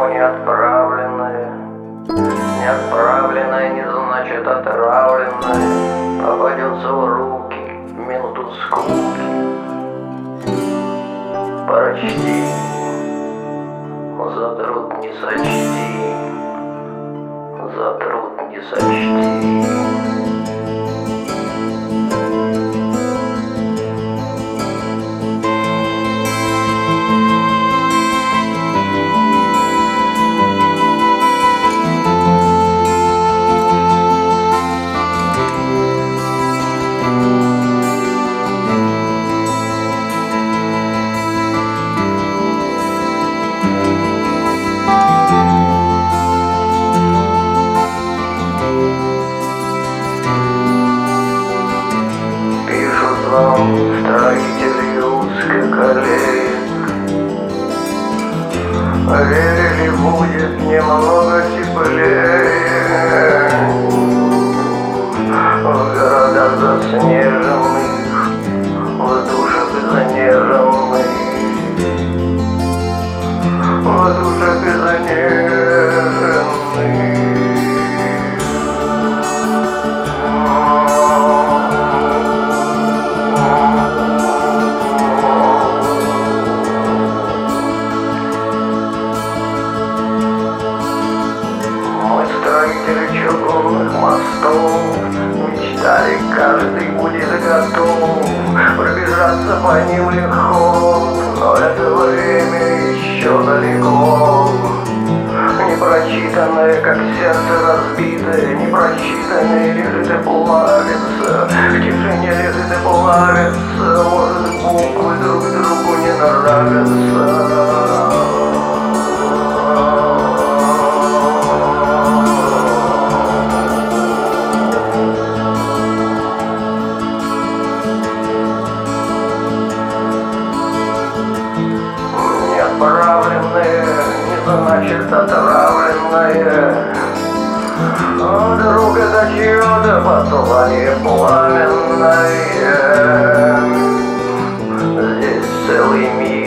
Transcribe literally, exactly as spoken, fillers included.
потому не отправленное. Не отправленное не значит отравленное. Попадется в руки в минуту скуки. Прочти, за труд не сочти, за труд не сочти. Строители узких аллеек верили, будет немного теплее в городах заснеженных, в душах занеженных, в душах занеженных. Строители чугунных мостов мечтали, каждый будет готов пробежаться по ним легко, но это время еще далеко. Непрочитанное, как сердце разбитое, непрочитанное лежит и плавится, в тишине лежит и плавится. Может, буквы друг другу не нравятся. Отправленное не значит отравленное. Вдруг это чье-то послание пламенное. Здесь целый мир.